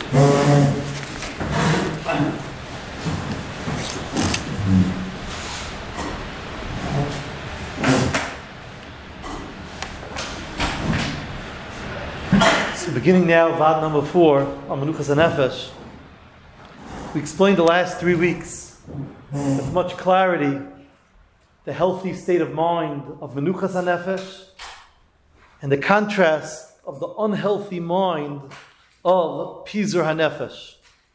So beginning now, Vad number 4, on Menuchas HaNefesh, we explained the last 3 weeks with much clarity the healthy state of mind of Menuchas HaNefesh and the contrast of the unhealthy mind of Pizur HaNefesh.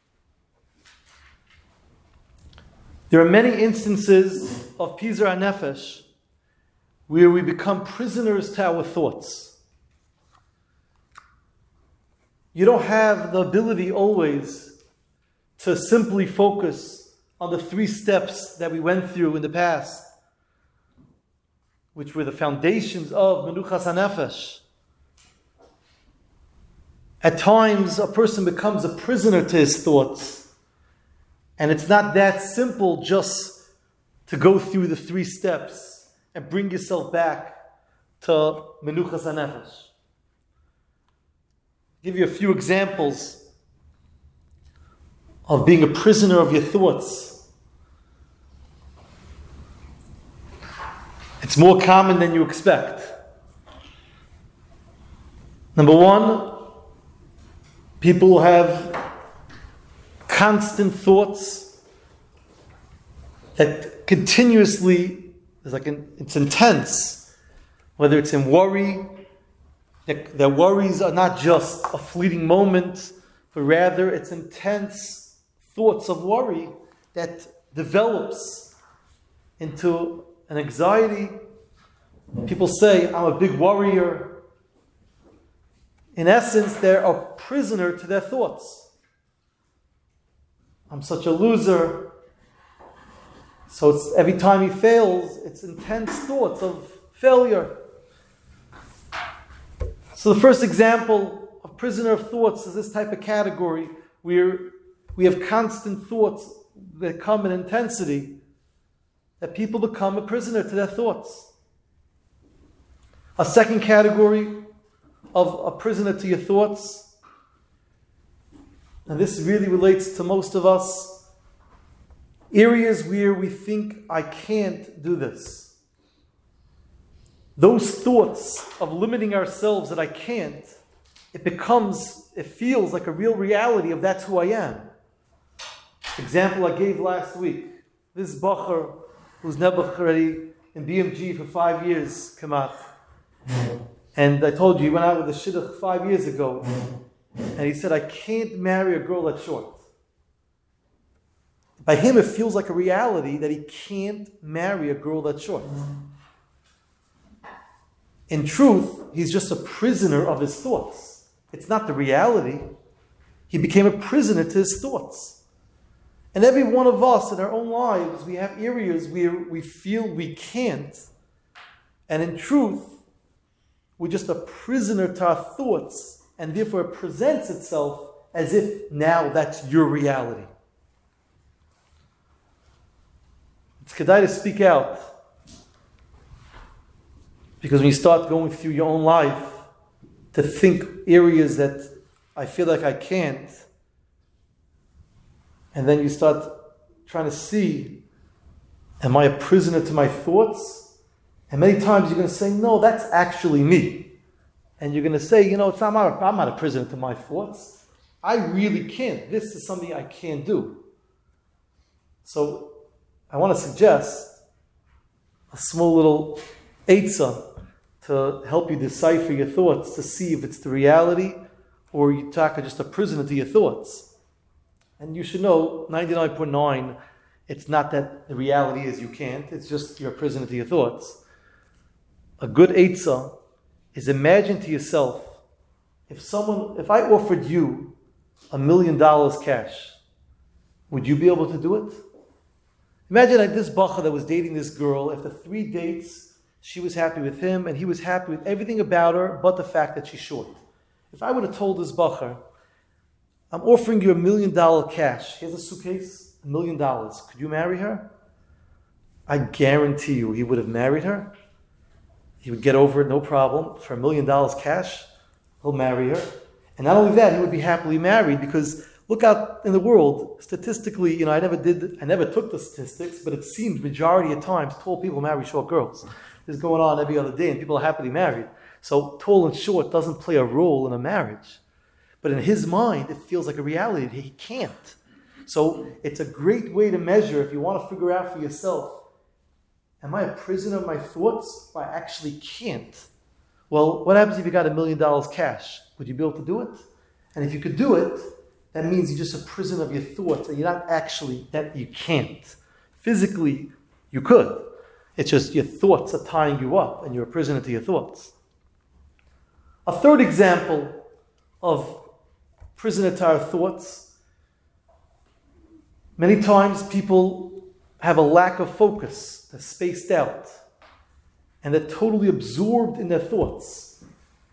There are many instances of Pizur HaNefesh where we become prisoners to our thoughts. You don't have the ability always to simply focus on the 3 steps that we went through in the past, which were the foundations of Menuchas HaNefesh. At times, a person becomes a prisoner to his thoughts, and it's not that simple just to go through the 3 steps and bring yourself back to Menuchas HaNefesh. Give you a few examples of being a prisoner of your thoughts. It's more common than you expect. Number 1, people have constant thoughts that continuously, it's intense, whether it's in worry. Their worries are not just a fleeting moment, but rather it's intense thoughts of worry that develops into an anxiety. People say, I'm a big worrier. In essence, they're a prisoner to their thoughts. I'm such a loser. So it's every time he fails, it's intense thoughts of failure. So the first example of prisoner of thoughts is this type of category where we have constant thoughts that come in intensity, that people become a prisoner to their thoughts. A second category of a prisoner to your thoughts, and this really relates to most of us, areas where we think, I can't do this. Those thoughts of limiting ourselves that I can't, it feels like a real reality of that's who I am. Example I gave last week, this bacher who's nebuch already in BMG for 5 years, Kamat. And I told you, he went out with a shidduch 5 years ago, and he said, I can't marry a girl that's short. By him, it feels like a reality that he can't marry a girl that's short. In truth, he's just a prisoner of his thoughts. It's not the reality. He became a prisoner to his thoughts. And every one of us in our own lives, we have areas where we feel we can't. And in truth, we're just a prisoner to our thoughts, and therefore it presents itself as if now that's your reality. It's kedai to speak out. Because when you start going through your own life to think areas that I feel like I can't, and then you start trying to see, am I a prisoner to my thoughts? And many times you're going to say, no, that's actually me. And you're going to say, I'm not a prisoner to my thoughts. I really can't. This is something I can't do. So I want to suggest a small little eitzah to help you decipher your thoughts, to see if it's the reality or you're just a prisoner to your thoughts. And you should know, 99.9, it's not that the reality is you can't, it's just you're a prisoner to your thoughts. A good eitzah is imagine to yourself, if I offered you $1 million cash, would you be able to do it? Imagine like this bacha that was dating this girl, after 3 dates, she was happy with him, and he was happy with everything about her, but the fact that she's short. If I would have told this bacher, I'm offering you $1 million cash. Here's a suitcase, $1 million. Could you marry her? I guarantee you he would have married her. He would get over it, no problem. For $1 million cash, he'll marry her. And not only that, he would be happily married, because look out in the world, statistically, I never took the statistics, but it seems majority of times tall people marry short girls. This is going on every other day and people are happily married. So tall and short doesn't play a role in a marriage. But in his mind, it feels like a reality. He can't. So it's a great way to measure, if you want to figure out for yourself, am I a prisoner of my thoughts, or I actually can't? Well, what happens if you got $1 million cash? Would you be able to do it? And if you could do it, that means you're just a prisoner of your thoughts, and you're not actually, that you can't. Physically, you could. It's just your thoughts are tying you up, and you're a prisoner to your thoughts. A third example of prisoner to our thoughts. Many times people have a lack of focus. They're spaced out. And they're totally absorbed in their thoughts.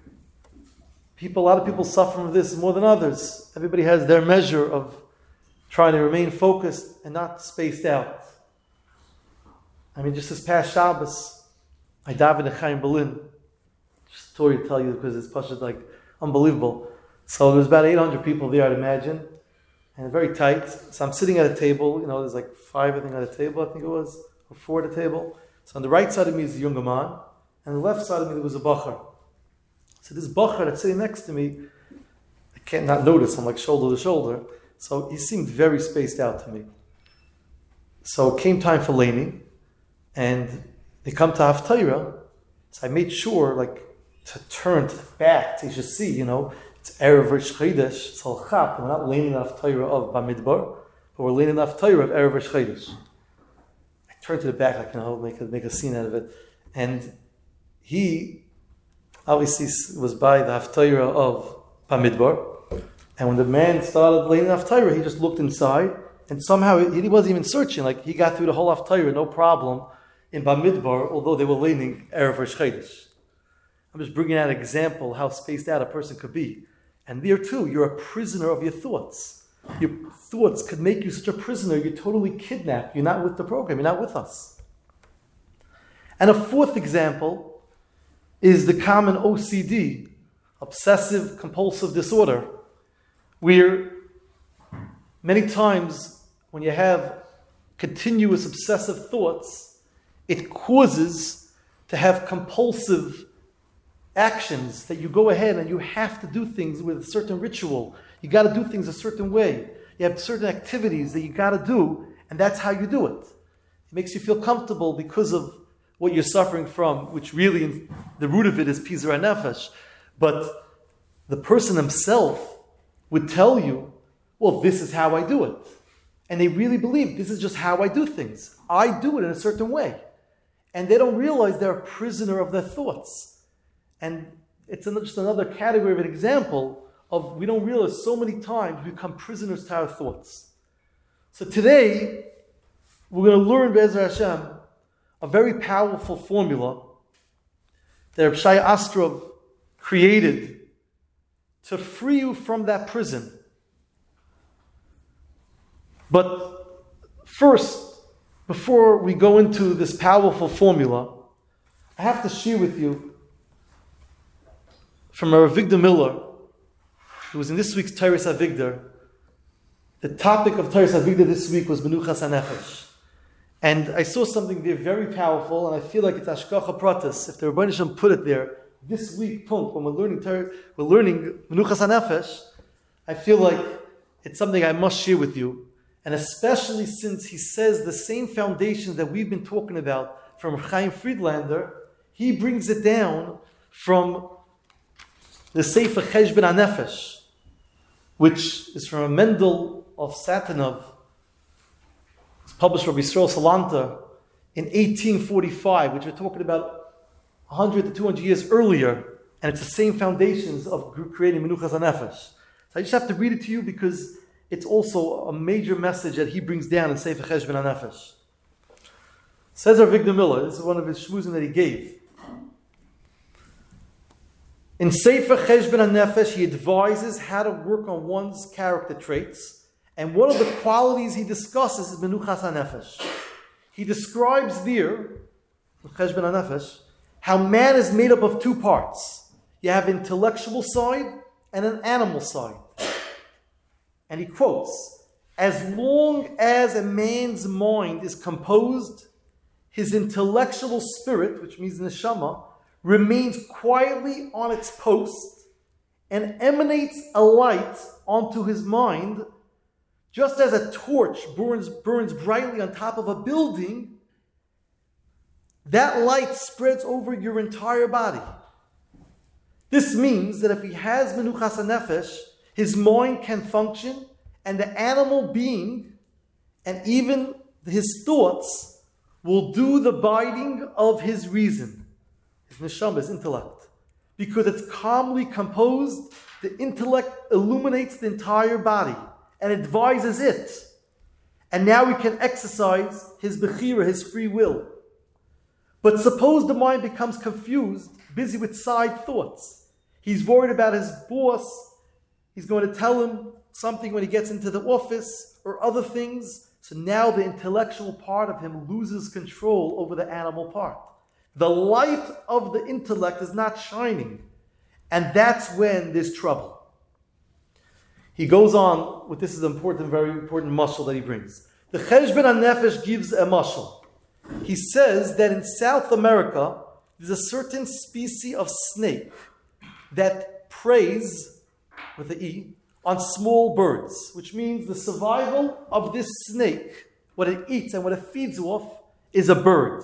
A lot of people suffer from this more than others. Everybody has their measure of trying to remain focused and not spaced out. Just this past Shabbos, I davened in Chaim Berlin. Just a story to tell you, because it's unbelievable. So there was about 800 people there, I'd imagine, and very tight. So I'm sitting at a table, there's 5, I think, at a table, I think it was, or 4 at a table. So on the right side of me is the younger man, and on the left side of me there was a bacher. So this bacher that's sitting next to me, I can't not notice, I'm shoulder to shoulder. So he seemed very spaced out to me. So it came time for Laini, and they come to Haftarah. So I made sure, to turn to the back, so you should see, it's Erev Rosh Chodesh, it's Al Chap, we're not leaning on Haftarah of Bamidbar, but we're leaning on Haftarah of Erev Rosh Chodesh. I turned to the back, make a scene out of it. And he obviously was by the Haftarah of Bamidbar. And when the man started leaning on Haftarah, he just looked inside, and somehow he wasn't even searching. He got through the whole Haftarah, no problem, in Bamidbar, although they were leaning Erev Rosh Chodesh. I'm just bringing out an example how spaced out a person could be. And there too, you're a prisoner of your thoughts. Your thoughts could make you such a prisoner, you're totally kidnapped. You're not with the program, you're not with us. And a fourth example is the common OCD, obsessive compulsive disorder, where many times when you have continuous obsessive thoughts, it causes to have compulsive actions, that you go ahead and you have to do things with a certain ritual. You got to do things a certain way. You have certain activities that you got to do, and that's how you do it. It makes you feel comfortable because of what you're suffering from, which really, the root of it is Pizar HaNefesh. But the person himself would tell you, well, this is how I do it. And they really believe this is just how I do things. I do it in a certain way. And they don't realize they're a prisoner of their thoughts. And it's just another category of an example of we don't realize so many times we become prisoners to our thoughts. So today, we're going to learn, Be'ezer Hashem, a very powerful formula that Reb Shai Astrov created to free you from that prison. But first, before we go into this powerful formula, I have to share with you from Rav Avigdor Miller, who was in this week's Teiras Avigdor. The topic of Teiras Avigdor this week was Menuchas HaNefesh. And I saw something there very powerful, and I feel like it's Ashkacha Pratis. If the Rebbeinu Shem put it there, this week, when we're learning Menuchas HaNefesh, I feel like it's something I must share with you. And especially since he says the same foundations that we've been talking about from Chaim Friedlander, he brings it down from the Sefer Cheshbon HaNefesh, which is from a Mendel of Satanov. It's published by Yisrael Salanta in 1845, which we're talking about 100 to 200 years earlier, and it's the same foundations of creating Menuchas HaNefesh. So I just have to read it to you because it's also a major message that he brings down in Sefer Cheshbon HaNefesh. Says Rav Avigdor Miller, this is one of his shmuzim that he gave. In Sefer Cheshbon HaNefesh, he advises how to work on one's character traits, and one of the qualities he discusses is Menuchas HaNefesh. He describes there, in Cheshbon HaNefesh, how man is made up of two parts. You have intellectual side and an animal side. And he quotes, as long as a man's mind is composed, his intellectual spirit, which means neshama, remains quietly on its post and emanates a light onto his mind, just as a torch burns brightly on top of a building. That light spreads over your entire body. This means that if he has menuchas hanefesh, his mind can function, and the animal being, and even his thoughts, will do the biding of his reason, his neshama, his intellect. Because it's calmly composed, the intellect illuminates the entire body and advises it. And now he can exercise his bechira, his free will. But suppose the mind becomes confused, busy with side thoughts. He's worried about his boss. He's going to tell him something when he gets into the office or other things. So now the intellectual part of him loses control over the animal part. The light of the intellect is not shining. And that's when there's trouble. He goes on with, this is important, very important mashal that he brings. The Cheshbon HaNefesh gives a mashal. He says that in South America, there's a certain species of snake that preys, with the E, on small birds, which means the survival of this snake, what it eats and what it feeds off, is a bird.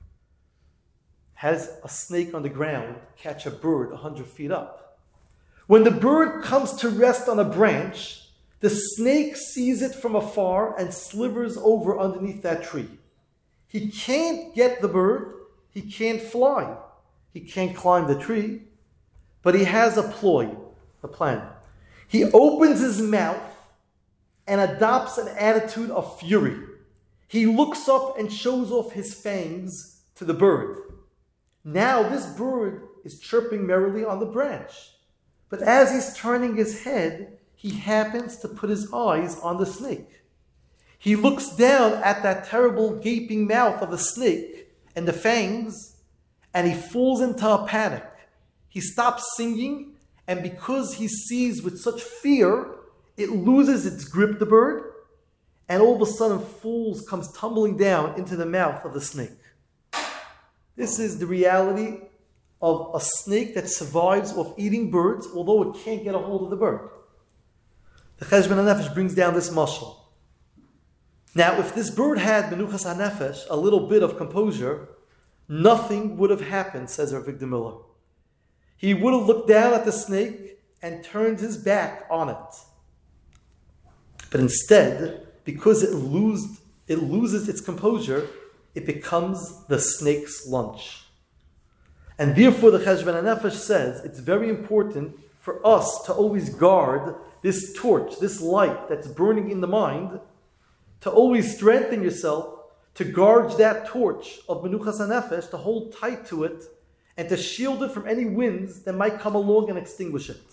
Has a snake on the ground catch a bird 100 feet up. When the bird comes to rest on a branch, the snake sees it from afar and slithers over underneath that tree. He can't get the bird, he can't fly, he can't climb the tree, but he has a ploy, a plan. He opens his mouth and adopts an attitude of fury. He looks up and shows off his fangs to the bird. Now this bird is chirping merrily on the branch. But as he's turning his head, he happens to put his eyes on the snake. He looks down at that terrible gaping mouth of the snake and the fangs, and he falls into a panic. He stops singing, and because he sees with such fear, it loses its grip, the bird, and all of a sudden comes tumbling down into the mouth of the snake. This is the reality of a snake that survives off eating birds, although it can't get a hold of the bird. The Cheshbon HaNefesh brings down this mashal. Now, if this bird had menuchas hanefesh, a little bit of composure, nothing would have happened, says Rav Avigdor Miller. He would have looked down at the snake and turned his back on it. But instead, because it loses its composure, it becomes the snake's lunch. And therefore the Cheshbon HaNefesh says it's very important for us to always guard this torch, this light that's burning in the mind, to always strengthen yourself, to guard that torch of Menuchas HaNefesh, to hold tight to it, and to shield it from any winds that might come along and extinguish it.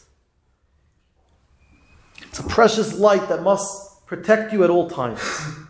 It's a precious light that must protect you at all times.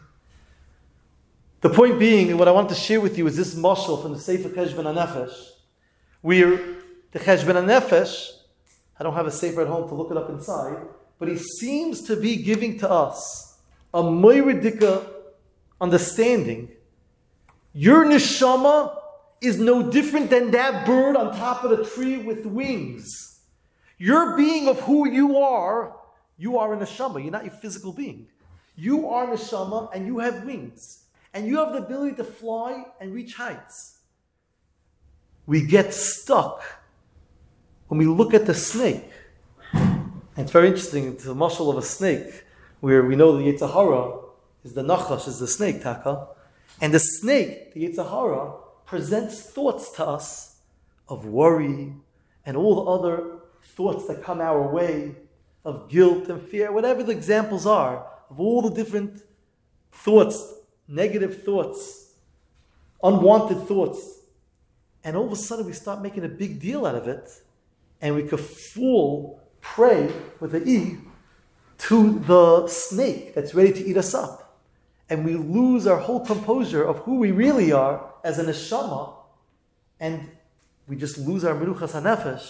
The point being, and what I want to share with you is this mashal from the Sefer Cheshbon HaNefesh, where the Cheshbon HaNefesh, I don't have a sefer at home to look it up inside, but he seems to be giving to us a moiridika understanding. Your neshama is no different than that bird on top of the tree with wings. Your being of who you are a neshama. You're not your physical being. You are neshama and you have wings. And you have the ability to fly and reach heights. We get stuck when we look at the snake. And it's very interesting, it's a mashal of a snake, where we know the Yetzer Hara is the nachash, is the snake, taka. And the snake, the Yetzer Hara, presents thoughts to us of worry and all the other thoughts that come our way, of guilt and fear, whatever the examples are, of all the different thoughts, negative thoughts, unwanted thoughts. And all of a sudden we start making a big deal out of it, and we could fall prey with the E to the snake that's ready to eat us up. And we lose our whole composure of who we really are as a neshama, and we just lose our menuchas hanefesh,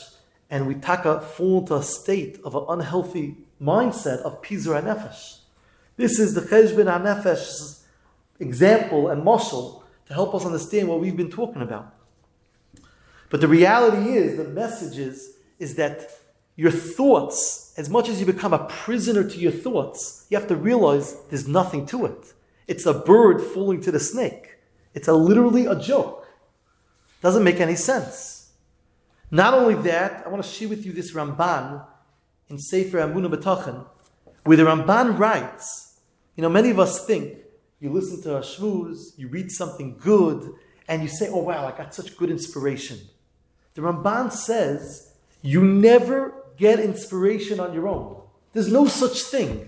and we fall into a state of an unhealthy mindset of Pizur HaNefesh. This is the Cheshbon HaNefesh's example and mashal to help us understand what we've been talking about. But the reality is, the message is that your thoughts, as much as you become a prisoner to your thoughts, you have to realize there's nothing to it. It's a bird falling to the snake. It's literally a joke. Doesn't make any sense. Not only that, I want to share with you this Ramban in Sefer Emunah B'Tachon, where the Ramban writes, many of us think, you listen to a shmuz, you read something good, and you say, oh wow, I got such good inspiration. The Ramban says, you never get inspiration on your own. There's no such thing.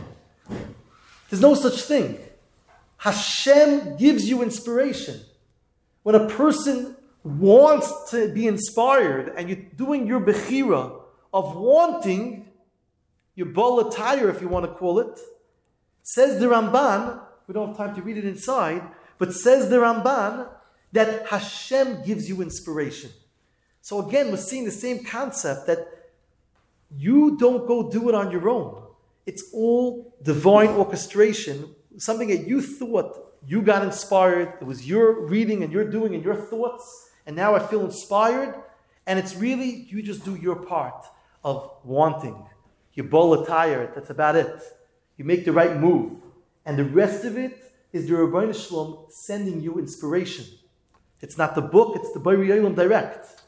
There's no such thing. Hashem gives you inspiration. When a person wants to be inspired and you're doing your bechira of wanting, your balatayr, if you want to call it, says the Ramban, we don't have time to read it inside, but says the Ramban that Hashem gives you inspiration. So again, we're seeing the same concept that you don't go do it on your own. It's all divine orchestration, something that you thought you got inspired, it was your reading and your doing and your thoughts, and now I feel inspired, and it's really, you just do your part of wanting. You bowl a tire, that's about it. You make the right move. And the rest of it is the Rebbeinu Shalom sending you inspiration. It's not the book, it's the Borei Olam direct.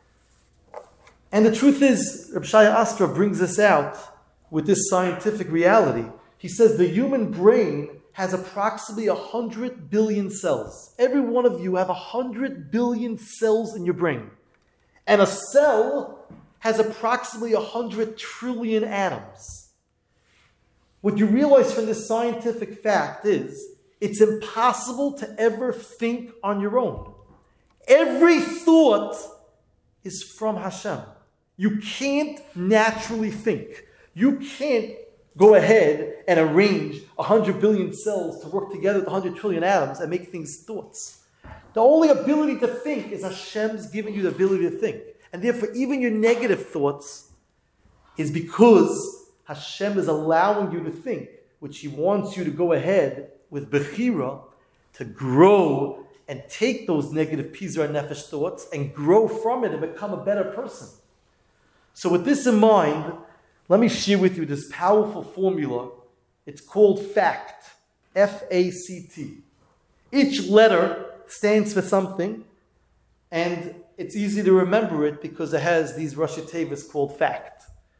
And the truth is, Reb Shaya Astra brings this out with this scientific reality. He says the human brain has approximately 100 billion cells. Every one of you have 100 billion cells in your brain. And a cell has approximately 100 trillion atoms. What you realize from this scientific fact is, it's impossible to ever think on your own. Every thought is from Hashem. You can't naturally think. You can't go ahead and arrange 100 billion cells to work together with 100 trillion atoms and make things thoughts. The only ability to think is Hashem's giving you the ability to think. And therefore, even your negative thoughts is because Hashem is allowing you to think, which He wants you to go ahead with Bechira to grow and take those negative Pizur HaNefesh thoughts and grow from it and become a better person. So with this in mind, let me share with you this powerful formula. It's called FACT. F-A-C-T. Each letter stands for something, and it's easy to remember it because it has these Rashi Tevos called FACT.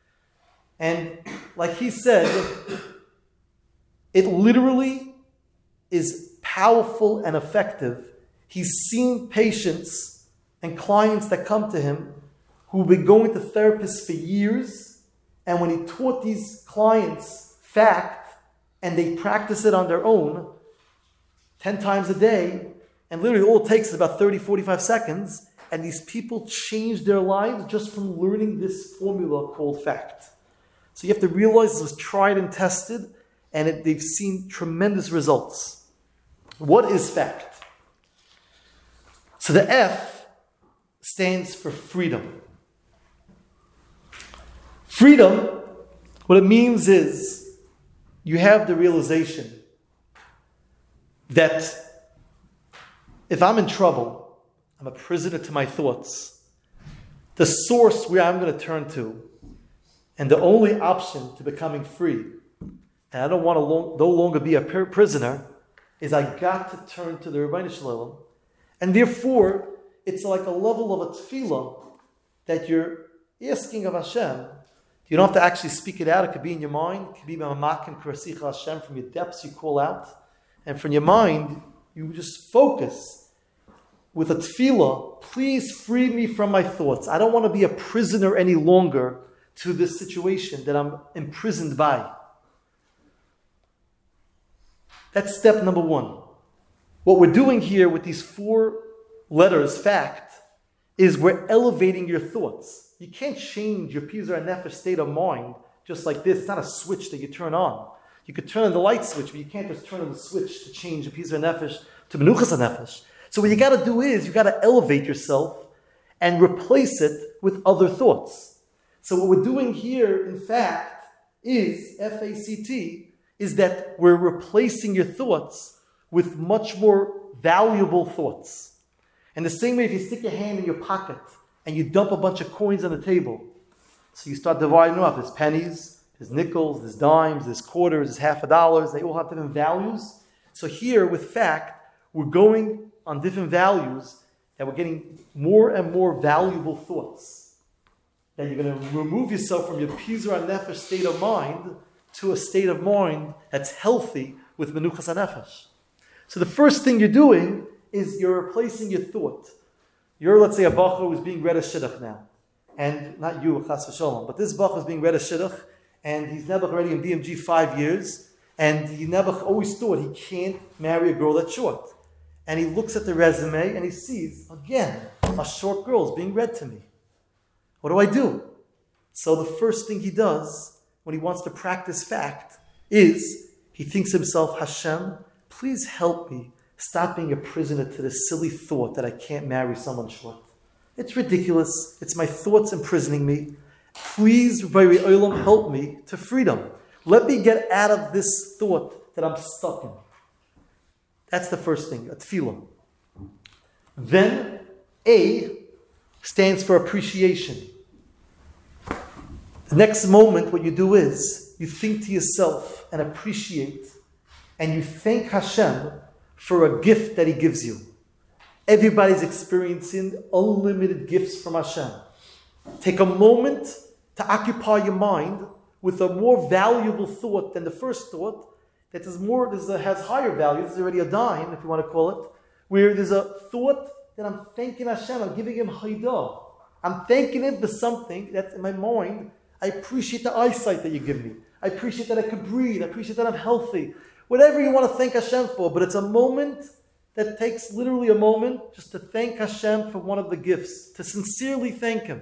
And like he said, it literally is powerful and effective. He's seen patients and clients that come to him who've been going to therapists for years, and when he taught these clients FACT, and they practice it on their own 10 times a day, and literally all it takes is about 30, 45 seconds, and these people change their lives just from learning this formula called FACT. So you have to realize this was tried and tested, and they've seen tremendous results. What is FACT? So the F stands for freedom. Freedom, what it means is you have the realization that if I'm in trouble, I'm a prisoner to my thoughts. The source where I'm going to turn to, and the only option to becoming free, and I don't want to no longer be a prisoner, is I got to turn to the Rebbeinu Shalom. And therefore, it's like a level of a tefillah that you're asking of Hashem. You don't have to actually speak it out. It could be in your mind. It could be Mamakim Kurasicha Hashem. From your depths you call out. And from your mind, you just focus with a tefillah. Please free me from my thoughts. I don't want to be a prisoner any longer to this situation that I'm imprisoned by. That's step number one. What we're doing here with these 4 letters, FACT, is we're elevating your thoughts. You can't change your Pizur HaNefesh state of mind just like this. It's not a switch that you turn on. You could turn on the light switch, but you can't just turn on the switch to change the Pizur HaNefesh to Menuchas HaNefesh. So what you got to do is you got to elevate yourself and replace it with other thoughts. So what we're doing here, in fact, is, F-A-C-T, is that we're replacing your thoughts with much more valuable thoughts. And the same way if you stick your hand in your pocket and you dump a bunch of coins on the table, so you start dividing them up. There's pennies, there's nickels, there's dimes, there's quarters, there's half a dollars. They all have different values. So here, with fact, we're going on different values that we're getting more and more valuable thoughts. That you're going to remove yourself from your Pizra Nefesh state of mind to a state of mind that's healthy with Menuchas HaNefesh. So the first thing you're doing is you're replacing your thought. You're, let's say, a bacher who's being read a shidduch now. And not you, chas v'sholom, but this bacher is being read a shidduch, and he's nebuch already in BMG 5 years, and he nebuch always thought he can't marry a girl that's short. And he looks at the resume and he sees, again, a short girl is being read to me. What do I do? So the first thing he does when he wants to practice fact is he thinks to himself, Hashem, please help me stop being a prisoner to this silly thought that I can't marry someone short. It's ridiculous. It's my thoughts imprisoning me. Please, B'nai Olam, help me to freedom. Let me get out of this thought that I'm stuck in. That's the first thing, a tefillah. Then, A stands for appreciation. The next moment, what you do is, you think to yourself and appreciate, and you thank Hashem for a gift that He gives you. Everybody's experiencing unlimited gifts from Hashem. Take a moment to occupy your mind with a more valuable thought than the first thought, that has higher value. This is already a dime, if you want to call it, where there's a thought that I'm thanking Hashem, I'm giving Him haidah. I'm thanking Him for something that's in my mind. I appreciate the eyesight that you give me. I appreciate that I can breathe. I appreciate that I'm healthy. Whatever you want to thank Hashem for, but it's a moment that takes literally a moment just to thank Hashem for one of the gifts, to sincerely thank Him.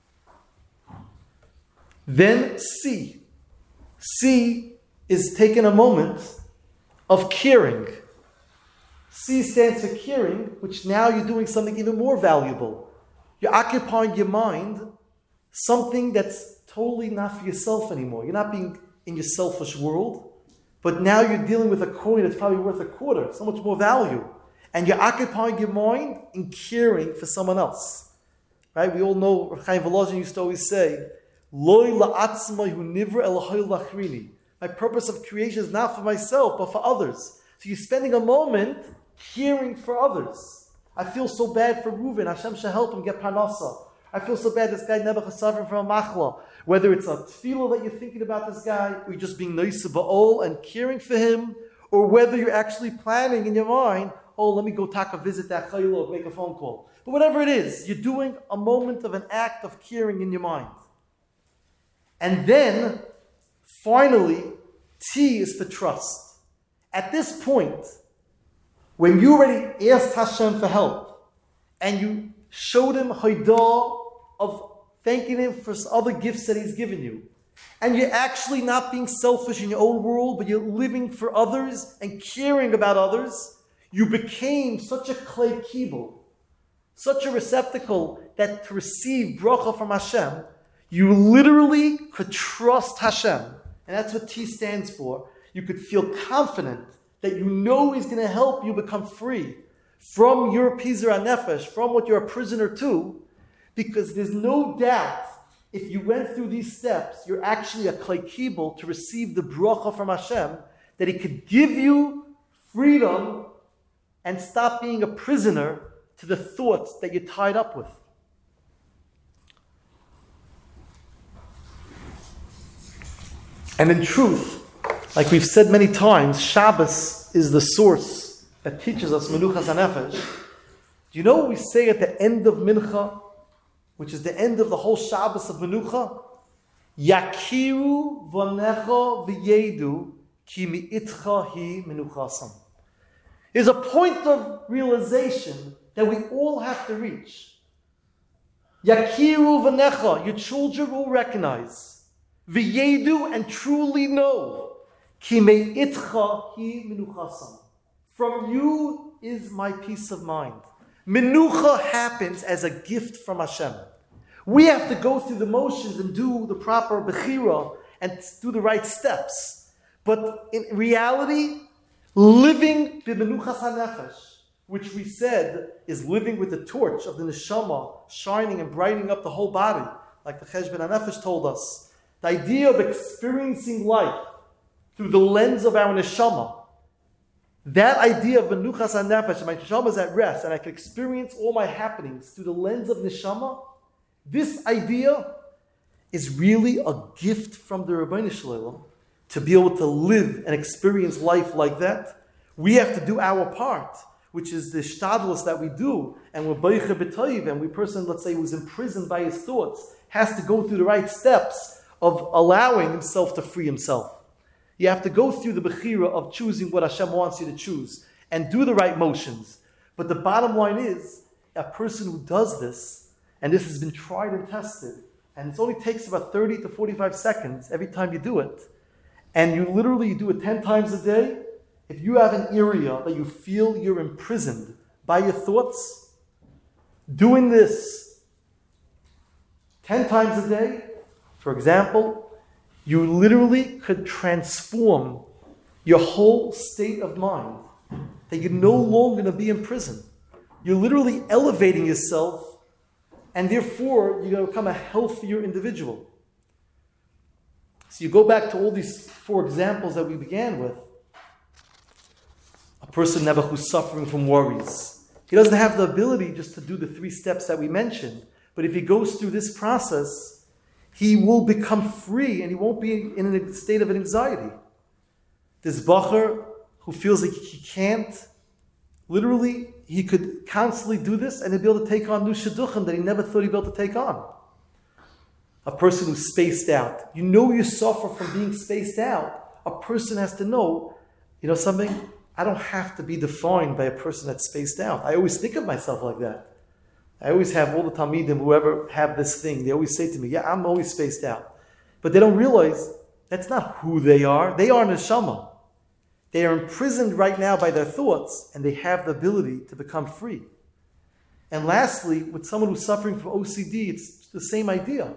Then C. C is taking a moment of caring. C stands for caring, which now you're doing something even more valuable. You're occupying your mind something that's totally not for yourself anymore. You're not being in your selfish world, but now you're dealing with a coin that's probably worth a quarter, so much more value. And you're occupying your mind in caring for someone else. Right? We all know, Chaim Volozhin used to always say, Loi la'atzma hu nivra elohay lachrini. My purpose of creation is not for myself, but for others. So you're spending a moment caring for others. I feel so bad for Reuven. Hashem should help him get parnasa. I feel so bad this guy Nebuch is suffering from a machla. Whether it's a tefillah that you're thinking about this guy, or you're just being nice ba'ol and caring for him, or whether you're actually planning in your mind, oh, let me go visit that chayil, make a phone call. But whatever it is, you're doing a moment of an act of caring in your mind. And then, finally, T is for trust. At this point, when you already asked Hashem for help, and you showed Him haidah of thanking Him for other gifts that He's given you, and you're actually not being selfish in your own world, but you're living for others and caring about others, you became such a klei kibul, such a receptacle that to receive bracha from Hashem, you literally could trust Hashem. And that's what T stands for. You could feel confident that you know He's going to help you become free from your Pizra Nefesh, from what you're a prisoner to, because there's no doubt if you went through these steps, you're actually a klei kibul to receive the bracha from Hashem, that He could give you freedom and stop being a prisoner to the thoughts that you're tied up with. And in truth, like we've said many times, Shabbos is the source that teaches us Menuchas HaNefesh. Do you know what we say at the end of Mincha, which is the end of the whole Shabbos of Menucha? Yakiru v'necha v'yedu ki mi'itcha hi menuchasam. There's a point of realization that we all have to reach. Yakiru v'necha, your children will recognize. V'yedu, and truly know. Ki me'itcha hi menuchasam. From you is my peace of mind. Menucha happens as a gift from Hashem. We have to go through the motions and do the proper bechira and do the right steps. But in reality, living b'menuchas hanefesh, which we said is living with the torch of the neshama shining and brightening up the whole body, like the Cheshbon HaNefesh told us. The idea of experiencing life through the lens of our neshama, that idea of menuchas hanefesh, my neshama is at rest and I can experience all my happenings through the lens of neshama, this idea is really a gift from the Ribbono Shel Olam to be able to live and experience life like that. We have to do our part, which is the shtadlus that we do, and we're beicher b'toiv, and we person, let's say, who's imprisoned by his thoughts, has to go through the right steps of allowing himself to free himself. You have to go through the bechira of choosing what Hashem wants you to choose, and do the right motions. But the bottom line is, a person who does this, and this has been tried and tested, and it only takes about 30 to 45 seconds every time you do it, and you literally do it 10 times a day. If you have an area that you feel you're imprisoned by your thoughts, doing this 10 times a day, for example, you literally could transform your whole state of mind, that you're no longer going to be in prison. You're literally elevating yourself, and therefore you're going to become a healthier individual. So you go back to all these 4 examples that we began with. A person never who's suffering from worries. He doesn't have the ability just to do the 3 steps that we mentioned. But if he goes through this process, he will become free and he won't be in a state of anxiety. This bacher who feels like he can't, literally, he could constantly do this and he'd be able to take on new shidduchim that he never thought he'd be able to take on. A person who's spaced out. You know you suffer from being spaced out. A person has to know, something? I don't have to be defined by a person that's spaced out. I always think of myself like that. I always have all the Talmidim, whoever have this thing, they always say to me, yeah, I'm always spaced out. But they don't realize that's not who they are. They are neshama. They are imprisoned right now by their thoughts, and they have the ability to become free. And lastly, with someone who's suffering from OCD, it's the same idea.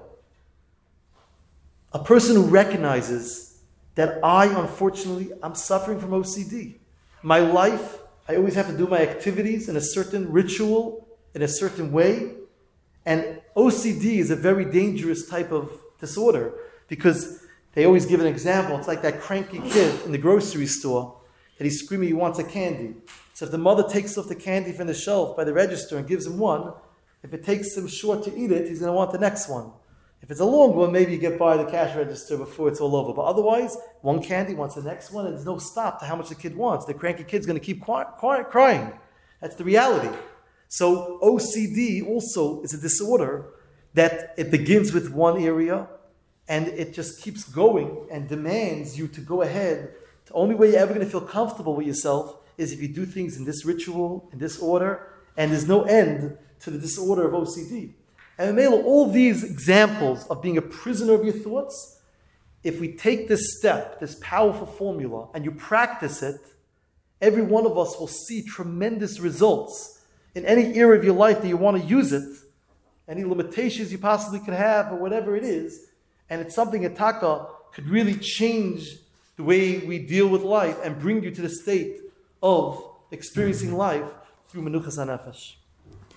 A person who recognizes that I'm suffering from OCD. My life, I always have to do my activities in a certain ritual, in a certain way. And OCD is a very dangerous type of disorder because they always give an example. It's like that cranky kid in the grocery store that he's screaming he wants a candy. So if the mother takes off the candy from the shelf by the register and gives him one, if it takes him short to eat it, he's going to want the next one. If it's a long one, maybe you get by the cash register before it's all over. But otherwise, one candy wants the next one, and there's no stop to how much the kid wants. The cranky kid's going to keep crying. That's the reality. So OCD also is a disorder that it begins with one area, and it just keeps going and demands you to go ahead. The only way you're ever going to feel comfortable with yourself is if you do things in this ritual, in this order, and there's no end to the disorder of OCD. And all these examples of being a prisoner of your thoughts, if we take this step, this powerful formula, and you practice it, every one of us will see tremendous results in any area of your life that you want to use it, any limitations you possibly could have, or whatever it is, and it's something that Taka could really change the way we deal with life and bring you to the state of experiencing life through Menuchas HaNefesh.